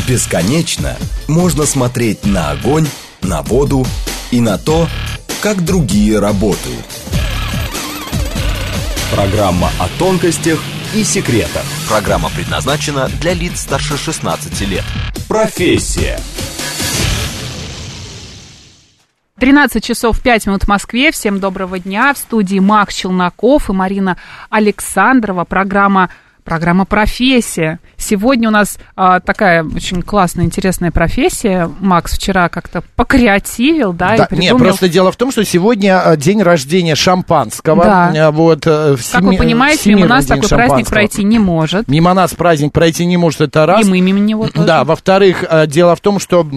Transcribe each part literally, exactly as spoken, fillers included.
Бесконечно можно смотреть на огонь, на воду и на то, как другие работают. Программа о тонкостях и секретах. Программа предназначена для лиц старше шестнадцати лет. Профессия. тринадцать часов пять минут в Москве. Всем доброго дня. В студии Макс Челноков и Марина Александрова. Программа, программа «Профессия». Сегодня у нас а, такая очень классная, интересная профессия. Макс вчера как-то покреативил, да, да и придумал... Нет, просто дело в том, что сегодня день рождения шампанского. Да. Вот, как всеми... вы понимаете, мимо нас такой праздник пройти не может. Мимо нас праздник пройти не может, это раз. И мы мимо него тоже. Да, во-вторых, дело в том, что...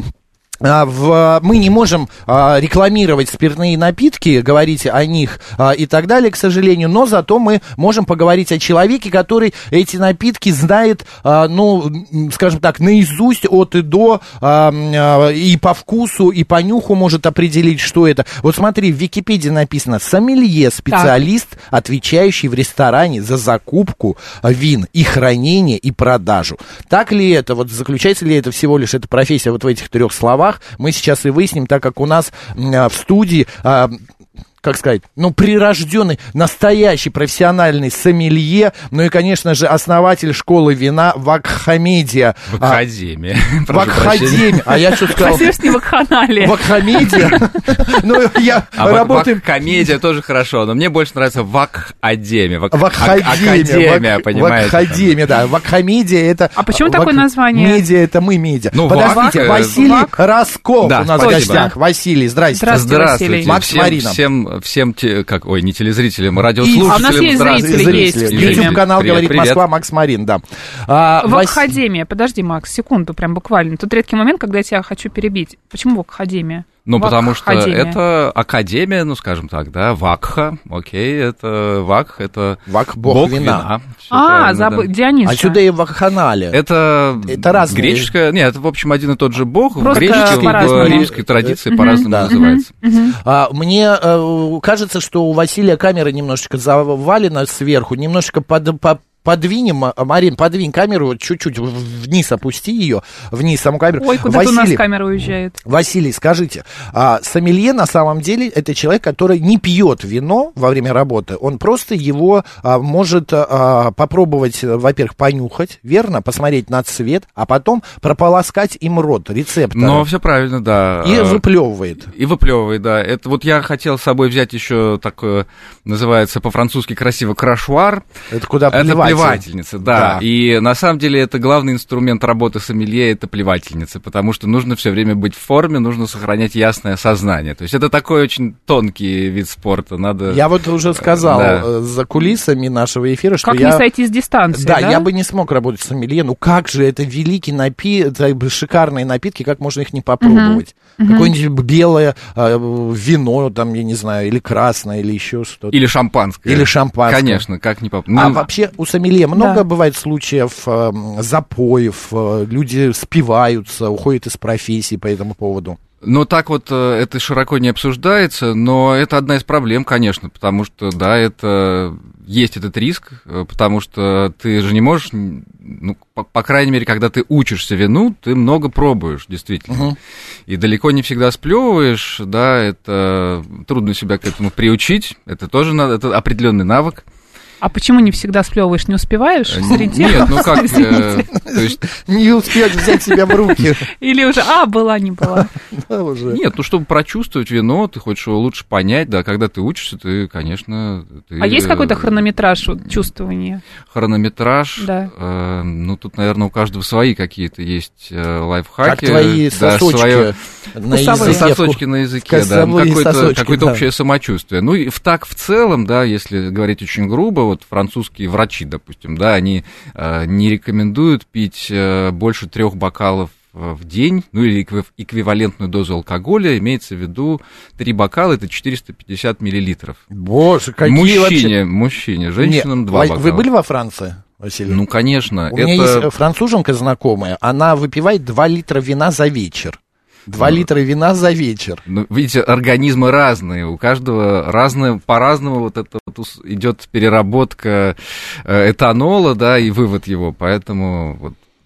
В, мы не можем а, рекламировать спиртные напитки, говорить о них а, и так далее, к сожалению, но зато мы можем поговорить о человеке, который эти напитки знает, а, ну, скажем так, наизусть от и до, а, а, и по вкусу, и по нюху может определить, что это. Вот смотри, в Википедии написано: сомелье, специалист, так. отвечающий в ресторане за закупку вин и хранение и продажу. Так ли это? Вот заключается ли это всего лишь эта профессия вот в этих трех словах? Мы сейчас и выясним, так как у нас а, в студии, а, как сказать, ну, прирожденный, настоящий профессиональный сомелье, ну и, конечно же, основатель школы вина Вакхамедия. Вакхадемия. А, Вакхадемия. А я что сказал? Спасибо, не Вакханалия. Вакхамедия. Ну, я работаю... Вакхамедия тоже хорошо, но мне больше нравится Вакхадемия. Вакхадемия. Академия, понимаете? Вакхадемия, да. Вакхамедия это... А почему такое название? Медиа это мы, медиа. Ну, подождите, Василий Росков у нас в гостях. Василий, здрасте. Здравствуйте. Макс, Марина. Всем Всем, те, как, ой, не телезрителям, радиослушателям. А у нас есть зрители, есть. YouTube-канал «Говорит Москва», Макс Марин, да. А, Вакхадемия, Вас... подожди, Макс, секунду, прям буквально. Тут редкий момент, когда я тебя хочу перебить. Почему Вакхадемия? Ну, Вак потому что Академия. это академия, ну, скажем так, да, Вакха, окей, это Вак, это Вак, бог, бог вина. вина. А, забыл, да. Дионис. Отсюда и Вакханалия. Это, это разные. Греческая, нет, это, в общем, один и тот же бог, просто в греческой, в римской традиции uh-huh. по-разному да. называется. Uh-huh. А, мне а, кажется, что у Василия камера немножечко завалена сверху, немножечко под... под Подвинем, Марин, подвинь камеру, чуть-чуть вниз опусти ее, вниз саму камеру. Ой, куда у нас камера уезжает. Василий, скажите, а сомелье на самом деле это человек, который не пьет вино во время работы, он просто его а, может а, попробовать, во-первых, понюхать, верно, посмотреть на цвет, а потом прополоскать им рот, рецептор. Ну, все правильно, да. И выплевывает. И выплевывает, да. Это вот я хотел с собой взять еще такое, называется по-французски красиво, крашуар. Это куда плевать. Плевательница, да. да. И на самом деле это главный инструмент работы сомелье, это плевательница, потому что нужно все время быть в форме, нужно сохранять ясное сознание. То есть это такой очень тонкий вид спорта. Надо... Я вот уже сказал да. за кулисами нашего эфира, что как я... не сойти с дистанции, да, да? я бы не смог работать сомелье. Ну как же, это великий напиток, шикарные напитки, как можно их не попробовать? Uh-huh. Какое-нибудь белое э, вино, там, я не знаю, или красное, или еще что-то. Или шампанское. Или шампанское. Конечно, как не попробовать. А ну... вообще у сомелье много да. бывает случаев э, запоев, э, люди спиваются, уходят из профессии по этому поводу. Ну, так вот это широко не обсуждается, но это одна из проблем, конечно, потому что, да, это есть этот риск, потому что ты же не можешь, ну, по, по крайней мере, когда ты учишься вину, ты много пробуешь, действительно, угу. и далеко не всегда сплевываешь, да, это трудно себя к этому приучить, это тоже надо, это определенный навык. А почему не всегда сплевываешь, не успеваешь сориентироваться? Нет, ну как, э, то есть... Не успеть взять себя в руки. Или уже, а, была, не была. Да, уже. Нет, ну чтобы прочувствовать вино, ты хочешь его лучше понять, да, когда ты учишься, ты, конечно... Ты... А есть какой-то хронометраж вот, чувствования? Хронометраж? Да. Э, ну, тут, наверное, у каждого свои какие-то есть э, лайфхаки. Как твои да, сосочки свое... на языке. Сосочки на языке, да, ну, какое-то, сосочки, какое-то да. общее самочувствие. Ну, и в, так в целом, да, если говорить очень грубо, вот французские врачи, допустим, да, они э, не рекомендуют пить э, больше трех бокалов в день, ну или эквивалентную дозу алкоголя, имеется в виду три бокала, это четыреста пятьдесят миллилитров. Боже, какие мужчине, вообще... Мужчине, женщинам два бокала. Вы были во Франции, Василий? Ну, конечно. У это... меня есть француженка знакомая, она выпивает два литра вина за вечер. Два ну, литра вина за вечер. Ну, видите, организмы разные, у каждого разное, по-разному вот это вот идет переработка этанола, да, и вывод его, поэтому вот.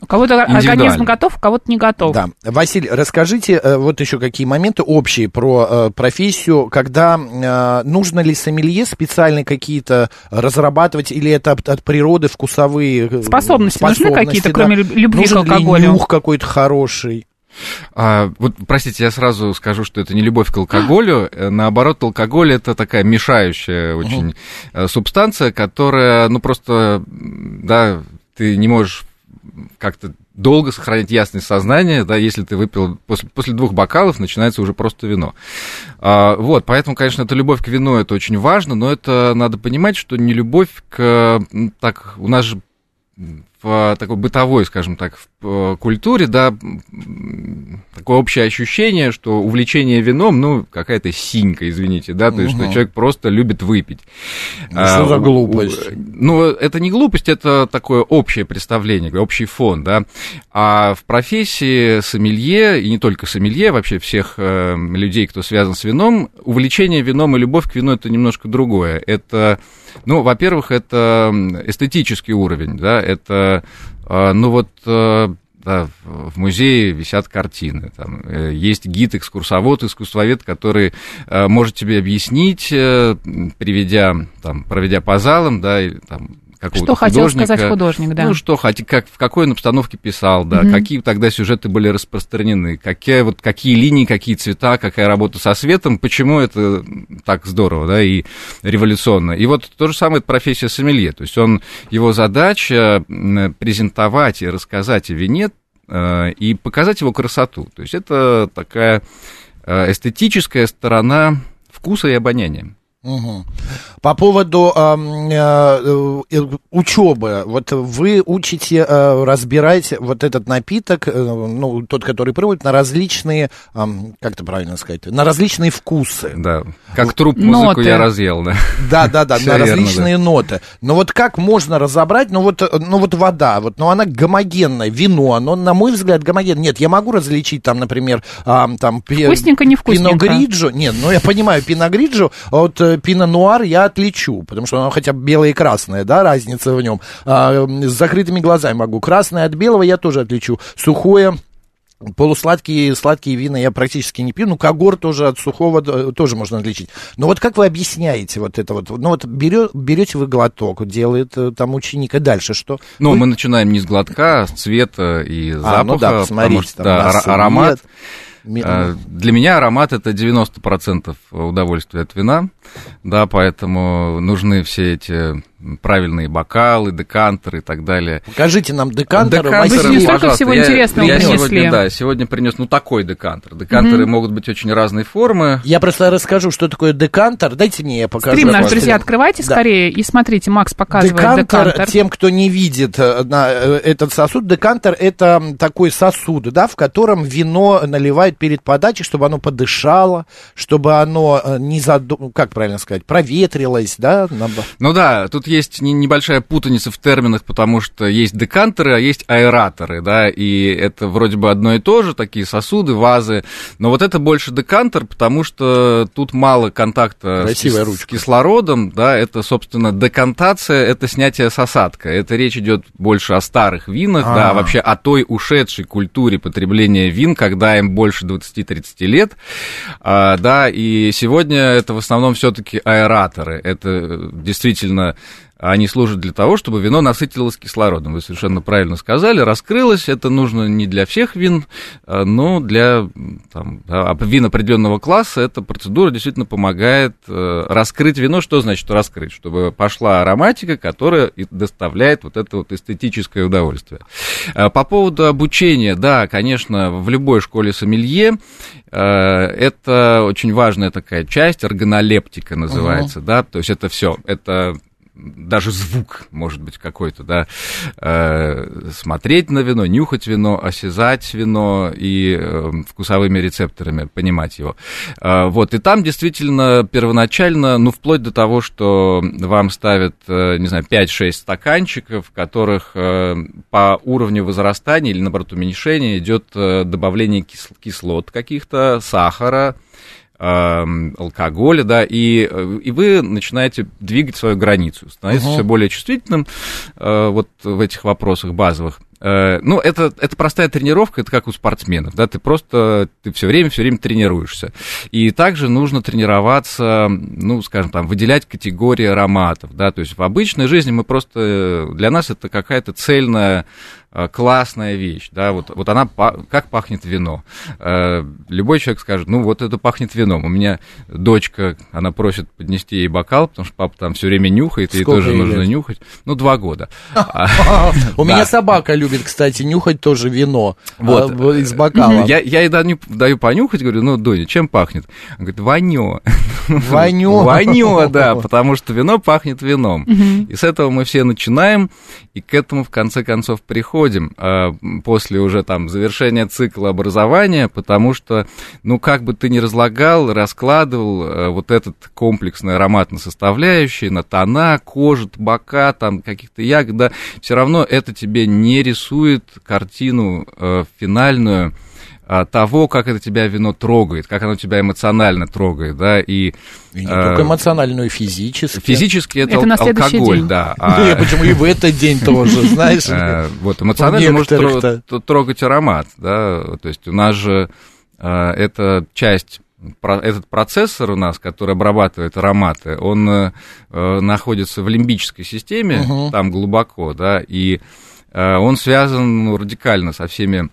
У кого-то организм готов, у кого-то не готов. Да. Василий, расскажите вот еще какие моменты общие про профессию, когда нужно ли сомелье специально какие-то разрабатывать, или это от, от природы вкусовые способности, способности нужны какие-то, да? Кроме любви Нужен к алкоголю? Ли нюх какой-то хороший? А, вот, простите, я сразу скажу, что это не любовь к алкоголю. Наоборот, алкоголь — это такая мешающая очень uh-huh. субстанция, которая, ну, просто, да, ты не можешь как-то долго сохранять ясность сознания, да, если ты выпил после, после двух бокалов, начинается уже просто вино. А, вот, поэтому, конечно, эта любовь к вину — это очень важно, но это надо понимать, что не любовь к... Так, у нас же в такой бытовой, скажем так, в культуре, да, такое общее ощущение, что увлечение вином, ну, какая-то синька, извините, да, то есть, угу. что человек просто любит выпить. Ну, что а, за глупость? Ну, это не глупость, это такое общее представление, общий фон, да. А в профессии сомелье, и не только сомелье, вообще всех э, людей, кто связан с вином, увлечение вином и любовь к вину — это немножко другое. Это, ну, во-первых, это эстетический уровень, да, это, э, ну, вот... Э, Да, в музее висят картины, там есть гид-экскурсовод, искусствовед, который э, может тебе объяснить, э, приведя, там, проведя по залам, да, и, там, какого-то что хотел сказать художник, да. Ну, что хотел, как, в какой он обстановке писал, да, mm-hmm. какие тогда сюжеты были распространены, какие, вот, какие линии, какие цвета, какая работа со светом, почему это так здорово, да, и революционно. И вот то же самое — это профессия сомелье, то есть он, его задача презентовать и рассказать о вине э, и показать его красоту, то есть это такая э, эстетическая сторона вкуса и обоняния. Угу. По поводу э, э, учебы, вот вы учите э, разбирать вот этот напиток, э, ну, тот, который пробует, на различные, э, как это правильно сказать, на различные вкусы. Да, как труп музыку я разъел, да. Да, да, да, на различные ноты. Но вот как можно разобрать, ну вот, ну вот вода, вот, ну она гомогенная, вино, оно, на мой взгляд, гомогенное. Нет, я могу различить там, например, э, там... Вкусненько, не вкусненько. Пино-гриджо, нет, ну я понимаю, пино-гриджо, от пино-нуар я отличу, потому что оно хотя бы белое и красное, да, разница в нем. А, с закрытыми глазами могу. Красное от белого я тоже отличу. Сухое, полусладкие, сладкие вина я практически не пью. Ну, когор тоже от сухого тоже можно отличить. Но вот как вы объясняете вот это вот? Ну, вот берё, берете вы глоток, делает там ученик, и дальше что? Ну, вы... мы начинаем не с глотка, а с цвета и запаха. А, ну да, посмотрите, потому что, там да, аромат... Нет. Для меня аромат — это девяносто процентов удовольствия от вина, да, поэтому нужны все эти правильные бокалы, декантеры и так далее. Покажите нам декантеры. Декантеры, вы столько всего я, интересного я принесли. Сегодня, да, сегодня принес, ну, такой декантер. Декантеры mm-hmm. могут быть очень разной формы. Я просто расскажу, что такое декантер. Дайте мне, я покажу. Стрим наш, друзья, открывайте да. скорее и смотрите, Макс показывает декантер. Декантер. Тем, кто не видит на этот сосуд, декантер — это такой сосуд, да, в котором вино наливают перед подачей, чтобы оно подышало, чтобы оно не задум... как правильно сказать, проветрилось, да? Ну да, тут есть небольшая путаница в терминах, потому что есть декантеры, а есть аэраторы, да, и это вроде бы одно и то же, такие сосуды, вазы, но вот это больше декантер, потому что тут мало контакта с, с кислородом, да, это, собственно, декантация, это снятие с осадка, это речь идет больше о старых винах, А-а-а. да, вообще о той ушедшей культуре потребления вин, когда им больше двадцать-тридцать лет, а, да, и сегодня это в основном все-таки аэраторы, это действительно... Они служат для того, чтобы вино насытилось кислородом. Вы совершенно правильно сказали, раскрылось. Это нужно не для всех вин, но для там, вин определенного класса. Эта процедура действительно помогает раскрыть вино. Что значит раскрыть? Чтобы пошла ароматика, которая доставляет вот это вот эстетическое удовольствие. По поводу обучения, да, конечно, в любой школе сомелье это очень важная такая часть, органолептика называется, uh-huh. да, то есть это все, это... даже звук, может быть, какой-то, да, э, смотреть на вино, нюхать вино, осязать вино и э, вкусовыми рецепторами понимать его. Э, вот, и там действительно первоначально, ну, вплоть до того, что вам ставят, э, не знаю, пять-шесть стаканчиков, в которых э, по уровню возрастания или, наоборот, уменьшения идет э, добавление кис- кислот каких-то, сахара, алкоголя, да, и, и вы начинаете двигать свою границу, становиться uh-huh. все более чувствительным вот в этих вопросах базовых. Ну, это, это простая тренировка, это как у спортсменов, да, ты просто, ты все время, все время тренируешься. И также нужно тренироваться, ну, скажем, там, выделять категории ароматов, да, то есть в обычной жизни мы просто, для нас это какая-то цельная, классная вещь, да, вот, вот она, как пахнет вино. Любой человек скажет, ну, вот это пахнет вином. У меня дочка, она просит поднести ей бокал, потому что папа там все время нюхает, ей тоже нужно нюхать. Ну, два года. У меня собака любит, кстати, нюхать тоже вино из бокала. Я ей даю понюхать, говорю, ну, Доня, чем пахнет? Она говорит, вонё. Вонё? Вонё, да, потому что вино пахнет вином. И с этого мы все начинаем, и к этому, в конце концов, приходим после уже там завершения цикла образования, потому что, ну, как бы ты ни разлагал, раскладывал вот этот комплексный ароматный составляющий на тона, кожу, табака, там, каких-то ягод, да, все равно это тебе не рисует картину э, финальную того, как это тебя вино трогает, как оно тебя эмоционально трогает, да, и... И не э, только эмоционально, но и физически. Физически это, это ал- алкоголь, день. Да. А... Почему и в этот день тоже, знаешь? Вот, эмоционально может трогать аромат, да, то есть у нас же эта часть... Этот процессор у нас, который обрабатывает ароматы, он э, находится в лимбической системе, uh-huh. там глубоко, да, и э, он связан ну, радикально со всеми,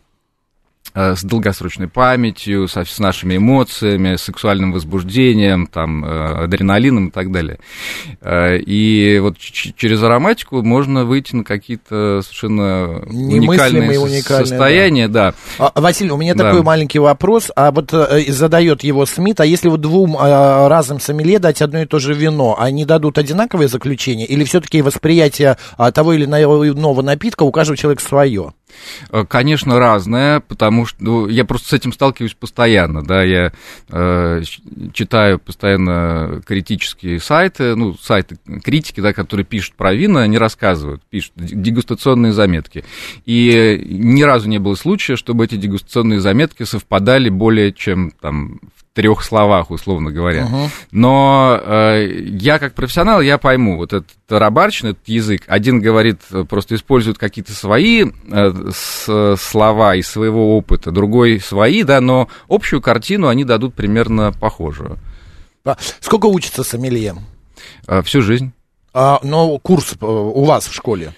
э, с долгосрочной памятью, со, с нашими эмоциями, сексуальным возбуждением, там, э, адреналином и так далее. Э, и вот ч- через ароматику можно выйти на какие-то совершенно уникальные, уникальные состояния, да. да. А, Василий, у меня да. такой маленький вопрос, а вот э, задает его Смит, а если вот двум э, разным сомелье дать одно и то же вино, они дадут одинаковое заключение, или все-таки восприятие э, того или иного напитка у каждого человека свое? Конечно, разное, потому что ну, я просто с этим сталкиваюсь постоянно, да, я э, читаю постоянно критические сайты, ну, сайты критики, да, которые пишут про вина, они рассказывают, пишут дегустационные заметки, и ни разу не было случая, чтобы эти дегустационные заметки совпадали более чем, там, в трех словах, условно говоря. Uh-huh. Но э, я, как профессионал, я пойму, вот этот тарабарщина, этот язык, один говорит, просто использует какие-то свои э, с, слова из своего опыта, другой свои, да, но общую картину они дадут примерно похожую. Сколько учится сомелье? Э, всю жизнь. А, но курс у вас в школе?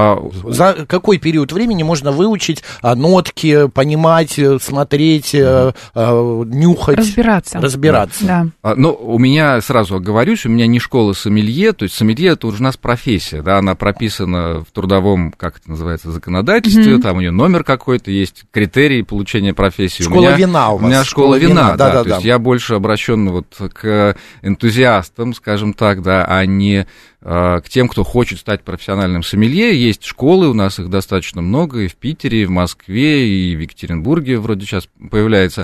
За какой период времени можно выучить нотки, понимать, смотреть, mm-hmm. нюхать? Разбираться. Разбираться. Да. Да. Ну, у меня, сразу оговорюсь, у меня не школа сомелье, то есть сомелье — это уже у нас профессия, да, она прописана в трудовом, как это называется, законодательстве, mm-hmm. там у нее номер какой-то, есть критерии получения профессии. Школа у меня, вина у вас. У меня школа, школа вина, вина, да, да, да, то да. есть я больше обращен вот к энтузиастам, скажем так, да, а не к тем, кто хочет стать профессиональным сомелье. Есть школы, у нас их достаточно много, и в Питере, и в Москве, и в Екатеринбурге вроде сейчас появляется.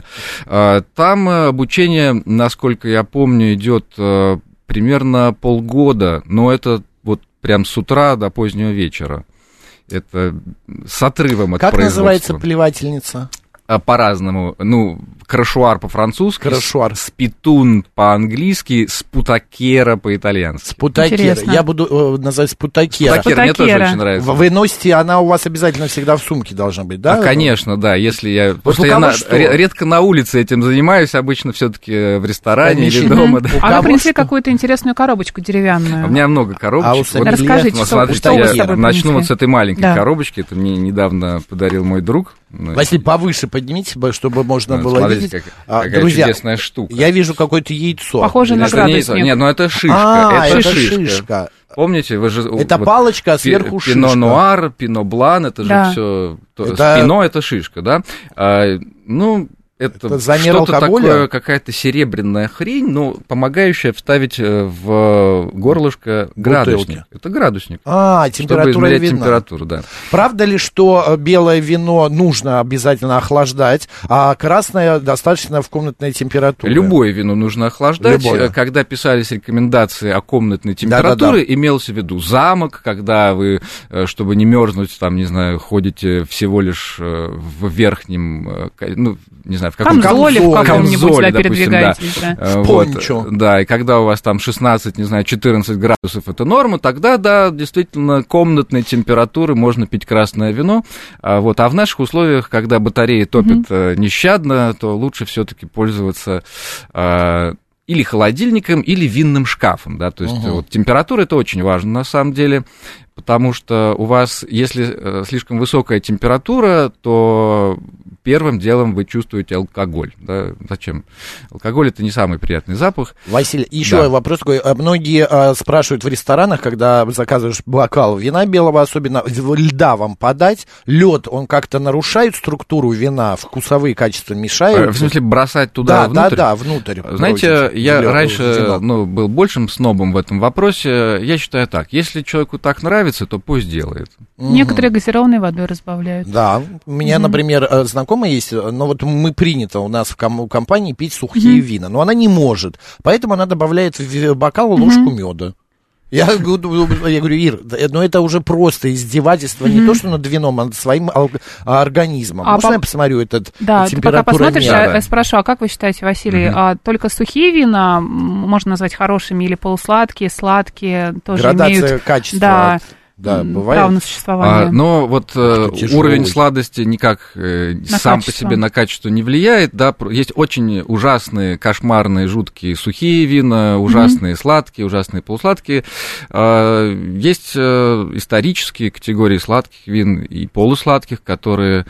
Там обучение, насколько я помню, идет примерно полгода, но это вот прям с утра до позднего вечера. Это с отрывом от как производства. Как называется плевательница? По-разному. Ну, крашуар по-французски, крашуар. Спитун по-английски, спутакера по-итальянски. Спутакера. Я буду э, называть спутакера. Спутакера мне тоже очень нравится. Вы носите, она у вас обязательно всегда в сумке должна быть, да? А, конечно, да. Если я... Вот просто я на... редко на улице этим занимаюсь, обычно все-таки в ресторане конечно. Или дома. Да. А вы принесли какую-то интересную коробочку деревянную. У меня много коробочек. А вот, расскажите, вот, что, смотрите, что я вы с собой начну принесли? Вот с этой маленькой да. коробочки. Это мне недавно подарил мой друг. Василий, повыше поднимите, чтобы можно ну, было смотрите, видеть. Как, какая Друзья, чудесная штука. Я вижу какое-то яйцо. Похоже на градусник. Не Нет, ну это шишка. А, это, это шишка. шишка. Помните, вы же... Это вот, палочка, а сверху шишка. Пино нуар, пино блан, это же да. все... Это... Пино — это шишка, да? А, ну... Это, это что-то такое, какая-то серебряная хрень, но помогающая вставить в горлышко градусник. Бутылки. Это градусник. А, температура чтобы измерять вина. температуру, да. Правда ли, что белое вино нужно обязательно охлаждать, а красное достаточно в комнатной температуре? Любое вино нужно охлаждать. Любое. Когда писались рекомендации о комнатной температуре, да-да-да. Имелся в виду замок, когда вы, чтобы не мерзнуть, там, не знаю, ходите всего лишь в верхнем, ну, не знаю, знаю, в каком камзоле, в каком-нибудь, камзоле, да, допустим, передвигаетесь, да. да. Вот, пончо. Да, и когда у вас там шестнадцать, не знаю, четырнадцать градусов это норма, тогда, да, действительно, комнатной температуры можно пить красное вино. А, вот, а в наших условиях, когда батареи топят mm-hmm. нещадно, то лучше все-таки пользоваться а, или холодильником, или винным шкафом, да, то есть uh-huh. вот, температура это очень важно на самом деле, потому что у вас, если слишком высокая температура, то первым делом вы чувствуете алкоголь. Да? Зачем? Алкоголь – это не самый приятный запах. Василий, еще да. вопрос такой. Многие а, спрашивают в ресторанах, когда заказываешь бокал вина белого, особенно льда вам подать, лед, он как-то нарушает структуру вина, вкусовые качества мешают? В смысле, бросать туда да, внутрь? Да, да, внутрь. Знаете, бросить. я Лёд, раньше ну, был большим снобом в этом вопросе. Я считаю так, если человеку так нравится, то пусть делает. Некоторые газированной водой разбавляют. Да, у меня, mm-hmm. например, знакомая есть, но вот мы принято у нас в ком- компании пить сухие mm-hmm. вина, но она не может, поэтому она добавляет в бокал ложку mm-hmm. меда. Я, я говорю, Ир, ну это уже просто издевательство, mm-hmm. не то, что над вином, а над своим ал- организмом. А Можно по... я посмотрю этот да, температуру? Да, пока посмотришь, мира? я спрошу, а как вы считаете, Василий, mm-hmm. а только сухие вина можно назвать хорошими или полусладкие, сладкие, тоже Градация имеют... качества. Да, Да, бывает. Право на существование. А, но вот э, уровень тяжелый. Сладости никак э, сам качество. по себе на качество не влияет. Да? Есть очень ужасные, кошмарные, жуткие сухие вина, ужасные mm-hmm. сладкие, ужасные полусладкие. А, есть э, исторические категории сладких вин и полусладких, которые,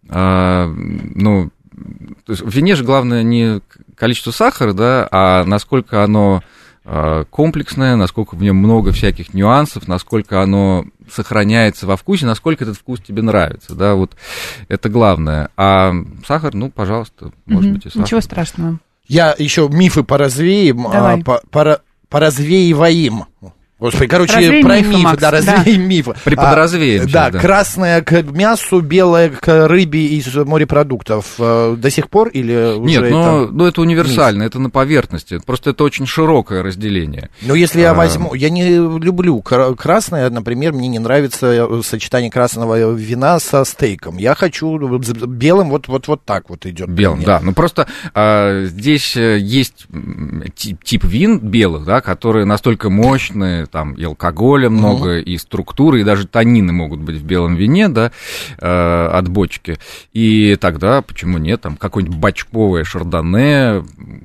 а, ну, то есть в вине же главное не количество сахара, да, а насколько оно комплексное, насколько в нем много всяких нюансов, насколько оно сохраняется во вкусе, насколько этот вкус тебе нравится, да, вот это главное. А сахар, ну, пожалуйста, может mm-hmm. быть и сахар. Ничего страшного. Я еще мифы поразвеем, а, по, пора, поразвеиваем. Господи, короче, развей про мифы, мифы, Макс, да, развеем да. мифы. Преподразвеем. А, сейчас, да, да, красное к мясу, белое к рыбе из морепродуктов. До сих пор или уже Нет, но, это... ну, это универсально, миф? Это на поверхности. Просто это очень широкое разделение. Ну, если а... я возьму... Я не люблю красное, например, мне не нравится сочетание красного вина со стейком. Я хочу белым, вот, вот, вот так вот идет. Белым, да. Ну, просто а, здесь есть тип, тип вин белых, да, которые настолько мощные, там и алкоголя много, uh-huh. и структуры, и даже танины могут быть в белом вине, да, э, от бочки. И тогда, почему нет, там какое-нибудь бочковое шардоне,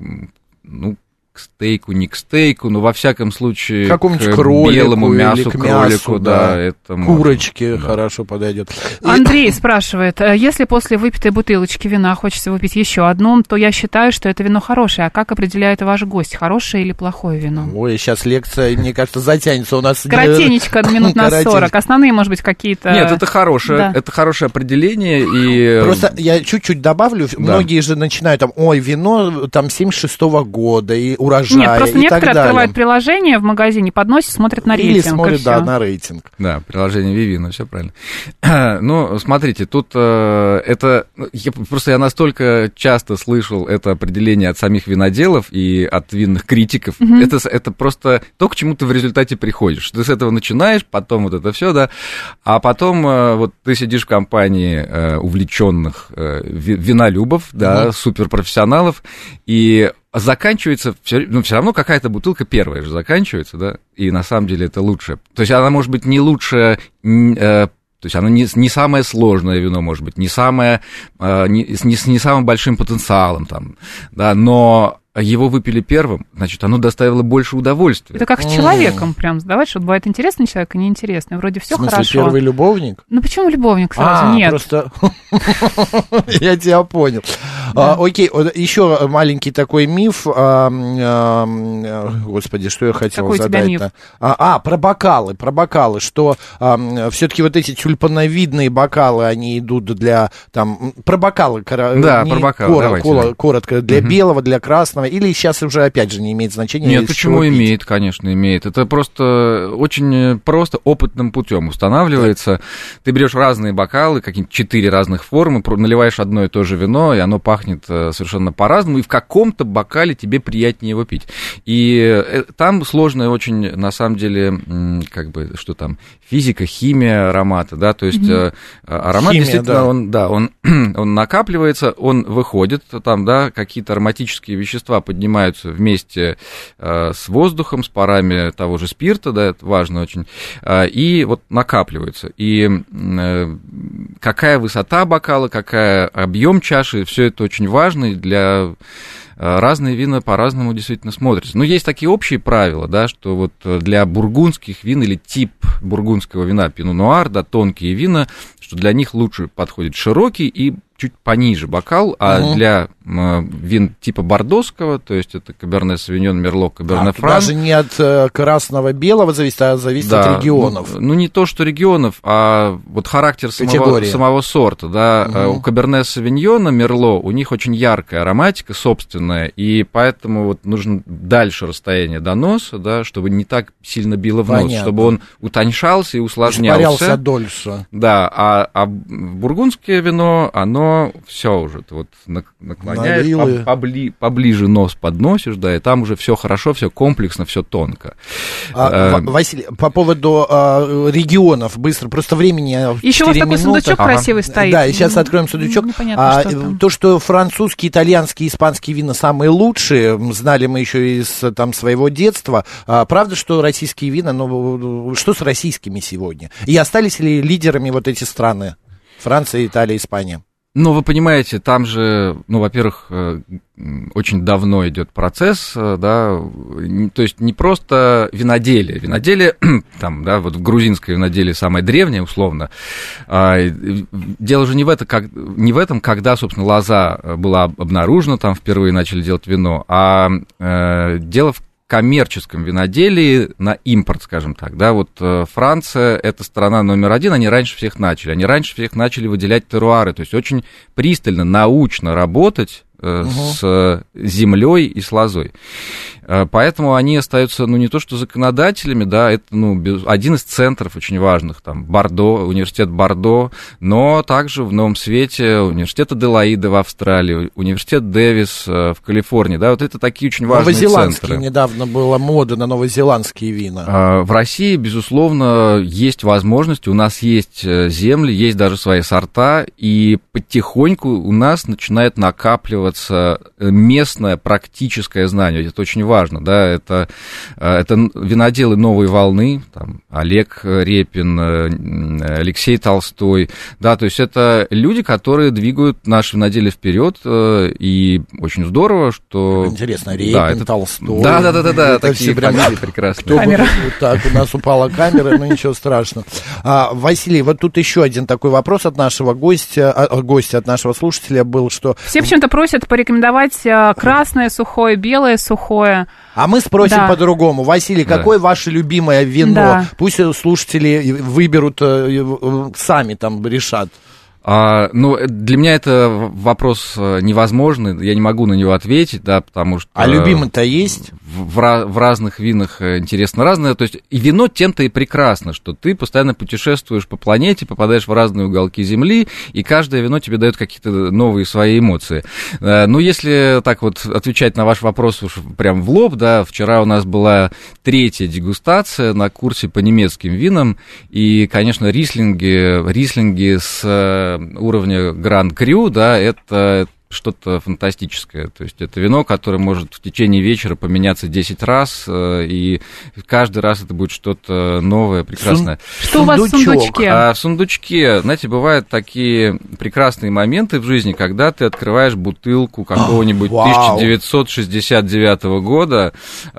ну, к стейку, не к стейку, но во всяком случае к кролику, белому мясу, к мясу, кролику, да, да, это курочке можно, да. хорошо подойдет. Андрей спрашивает, если после выпитой бутылочки вина хочется выпить еще одну, то я считаю, что это вино хорошее. А как определяет ваш гость, хорошее или плохое вино? Ой, сейчас лекция, мне кажется, затянется у нас. Коротенечко, минут на сорок. Основные, может быть, какие-то... Нет, это хорошее, да. это хорошее определение. И... Просто я чуть-чуть добавлю, да. Многие же начинают там, ой, вино там семьдесят шестого года, и урожая. Нет, просто и некоторые так открывают приложение в магазине, подносят, смотрят на рейтинг. Или смотрят, да, на рейтинг. Да, приложение Vivino, все правильно. Ну, смотрите, тут э, это... Я, просто я настолько часто слышал это определение от самих виноделов и от винных критиков. Mm-hmm. Это, это просто то, к чему ты в результате приходишь. Ты с этого начинаешь, потом вот это все, да, а потом э, вот ты сидишь в компании э, увлеченных э, винолюбов, да, mm-hmm. суперпрофессионалов, и заканчивается, ну, все равно какая-то бутылка первая же заканчивается, да, и на самом деле это лучше. То есть она может быть не лучше, э, то есть оно не, не самое сложное вино, может быть, не самое, э, не, не, не самым большим потенциалом там, да, но его выпили первым, значит, оно доставило больше удовольствия. Это как с человеком прям сдавать, что бывает интересный человек и неинтересный. Вроде все хорошо. В смысле, первый любовник? Ну почему любовник сразу? А, нет. Просто я тебя понял. Окей, еще маленький такой миф. Господи, что я хотел задать? А, про бокалы, про бокалы, что все-таки вот эти тюльпановидные бокалы, они идут для там про бокалы. Да, про бокалы. Коротко, для белого, для красного. Или сейчас уже, опять же, не имеет значения? Нет, почему имеет, конечно, имеет. Это просто очень просто опытным путем устанавливается. Да. Ты берешь разные бокалы, какие-нибудь четыре разных формы, наливаешь одно и то же вино, и оно пахнет пахнет совершенно по-разному, и в каком-то бокале тебе приятнее его пить. И там сложная очень, на самом деле, как бы, что там, физика, химия аромата, да, то есть mm-hmm. аромат химия, действительно, да. он, да, он, он накапливается, он выходит, там, да, какие-то ароматические вещества поднимаются вместе с воздухом, с парами того же спирта, да, это важно очень, и вот накапливаются. И какая высота бокала, какая объем чаши, все это очень важно, и для разные вина по-разному действительно смотрятся. Но есть такие общие правила, да, что вот для бургундских вин или тип бургундского вина пино-нуар, да, тонкие вина, что для них лучше подходит широкий и чуть пониже бокал, а угу. для э, вин типа бордоского, то есть это каберне савиньон, мерло, каберне фран. Даже не от э, красного белого зависит, а зависит да, от регионов. Ну, ну, не то, что регионов, а вот характер самого, самого сорта. Да. Угу. У каберне савиньона, мерло, у них очень яркая ароматика собственная, и поэтому вот нужно дальше расстояние до носа, да, чтобы не так сильно било в нос, понятно. Чтобы он утоньшался и усложнялся. Испарялся дольше. Да, а, а бургундское вино, оно все уже, ты вот наклоняешь, побли, поближе нос подносишь, да, и там уже все хорошо, все комплексно, все тонко. А, а, Василий, по поводу а, регионов, быстро, просто времени еще у вас такой сундучок ага. красивый стоит. Да, и сейчас откроем сундучок. Непонятно, а, что то, что французские, итальянские, испанские вина самые лучшие, знали мы еще из там, своего детства. А, правда, что российские вина, ну, что с российскими сегодня? И остались ли лидерами вот эти страны? Франция, Италия, Испания. Ну, вы понимаете, там же, ну, во-первых, очень давно идет процесс, да, то есть не просто виноделие. Виноделие, там, да, вот в грузинское виноделие самое древнее, условно. Дело же не в этом, как, не в этом, когда, собственно, лоза была обнаружена, там впервые начали делать вино, а э, дело в коммерческом виноделии на импорт, скажем так, да, вот Франция — это страна номер один, они раньше всех начали, они раньше всех начали выделять теруары, то есть очень пристально, научно работать угу. с землей и с лозой. Поэтому они остаются, ну, не то что законодателями, да, это, ну, один из центров очень важных, там, Бордо, университет Бордо, но также в Новом Свете университет Аделаиды в Австралии, университет Дэвис в Калифорнии, да, вот это такие очень важные центры. Недавно была мода на новозеландские вина. В России, безусловно, есть возможности, у нас есть земли, есть даже свои сорта, и потихоньку у нас начинает накапливаться местное практическое знание, это очень важно. Важно, да, это, это виноделы новой волны, там, Олег Репин, Алексей Толстой, да, то есть это люди, которые двигают наше виноделие вперед, и очень здорово, что... Интересно, Репин, да, это... Толстой... Да-да-да, такие фамилии прекрасные. Камера. Вот так, у нас упала камера, но ничего страшного. А, Василий, вот тут еще один такой вопрос от нашего гостя, гостя, от нашего слушателя был, что... Все почему-то просят порекомендовать красное сухое, белое сухое. А мы спросим да. по-другому. Василий, да. какое ваше любимое вино? Да. Пусть слушатели выберут, сами там решат. А, ну, для меня это вопрос невозможный, я не могу на него ответить, да, потому что... А любимый-то есть? В, в, в разных винах интересно разное, то есть и вино тем-то и прекрасно, что ты постоянно путешествуешь по планете, попадаешь в разные уголки Земли, и каждое вино тебе дает какие-то новые свои эмоции. Ну, если так вот отвечать на ваш вопрос уж прям в лоб, да, вчера у нас была третья дегустация на курсе по немецким винам, и, конечно, рислинги, рислинги с уровня Гран Крю, да, это что-то фантастическое. То есть это вино, которое может в течение вечера поменяться десять раз, и каждый раз это будет что-то новое, прекрасное. Что у вас в сундучке? А в сундучке, знаете, бывают такие прекрасные моменты в жизни, когда ты открываешь бутылку какого-нибудь тысяча девятьсот шестьдесят девятого года,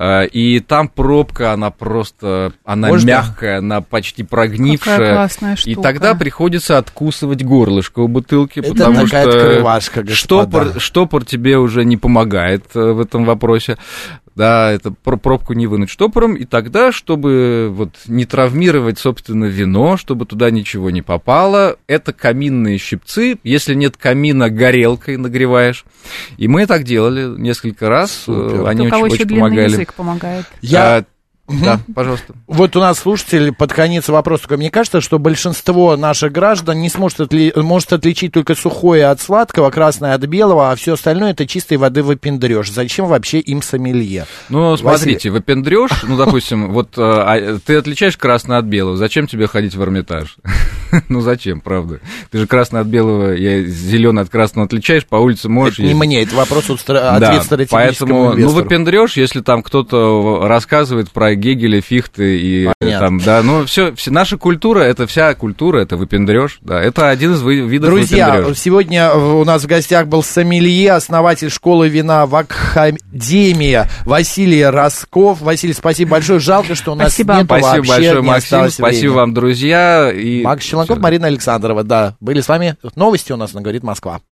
и там пробка, она просто, она Можно? мягкая, она почти прогнившая. Какая классная штука. И тогда приходится откусывать горлышко у бутылки, это потому такая что... открывашка, господа. Штопор, штопор тебе уже не помогает в этом вопросе. Да, это пробку не вынуть штопором, и тогда, чтобы вот не травмировать, собственно, вино, чтобы туда ничего не попало, это каминные щипцы. Если нет камина, горелкой нагреваешь. И мы так делали несколько раз. Супер. Они у кого очень, еще очень длинный помогали. язык помогает. Я... Да, пожалуйста. Вот у нас слушатель под конец вопрос такой. Мне кажется, что большинство наших граждан не сможет, отли... может отличить только сухое от сладкого, красное от белого, а все остальное это чистой воды выпендрёж. Зачем вообще им сомелье? Ну, смотрите, выпендрёж, ну, допустим, вот а, ты отличаешь красное от белого, зачем тебе ходить в Эрмитаж? Ну, зачем, правда? Ты же красное от белого, я зеленый от красного отличаешь, по улице можешь... Это не мне, это вопрос от стра... ответ стратегическому поэтому, инвестору. ну, выпендрёж, если там кто-то рассказывает про Гегеля, Фихте и Понятно. там, да, ну, все, все, наша культура, это вся культура, это выпендрёж, да, это один из вы, видов Друзья, выпендрёжа. сегодня у нас в гостях был сомелье, основатель школы вина Вакхадемия Василий Росков. Василий, спасибо большое, жалко, что у нас Спасибо. нет Спасибо вообще большое, не Максим, осталось спасибо времени. вам, друзья. И... Макс Челноков, Марина Александрова, да, были с вами. Новости у нас на «Говорит Москва».